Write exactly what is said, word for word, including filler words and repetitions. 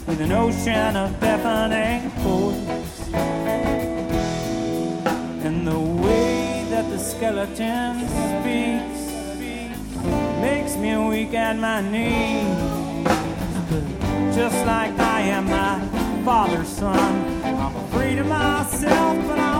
with an ocean of deafening chords. And the way that the skeleton speaks makes me weak at my knees. But just like I am my father's son, I'm afraid of myself, but I'm